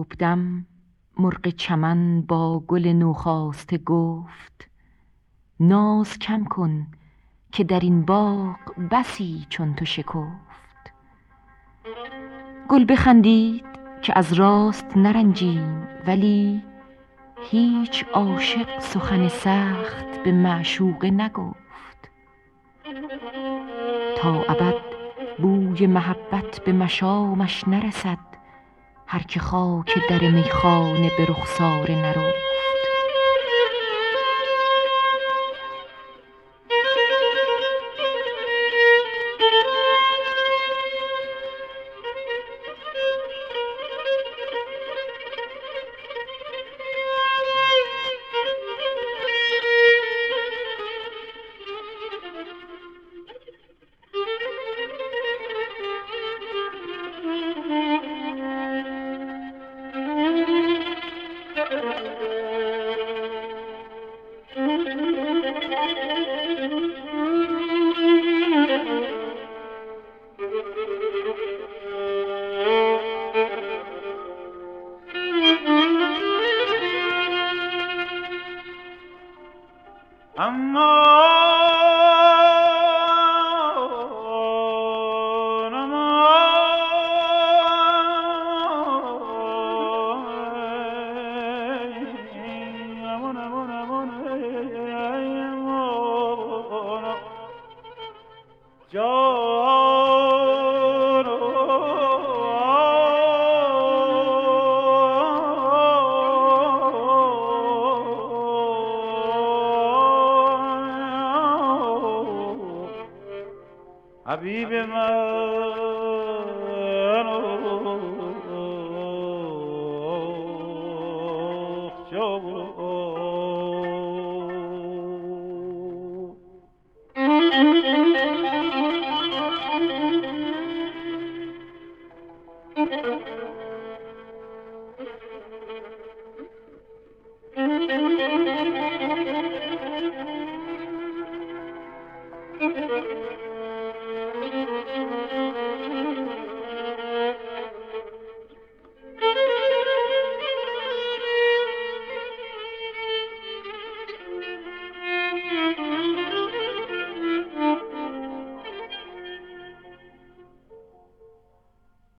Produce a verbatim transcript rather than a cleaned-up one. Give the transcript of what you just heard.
صبحدم مرغ چمن با گل نوخاسته گفت ناز کم کن که در این باغ بسی چون تو شکفت. گل بخندید که از راست نرنجیم، ولی هیچ عاشق سخن سخت به معشوقه نگفت. تا ابد بوی محبت به مشامش نرسد، هر که خاک در میخانه به رخساره نرفت. حبیب من Thank you.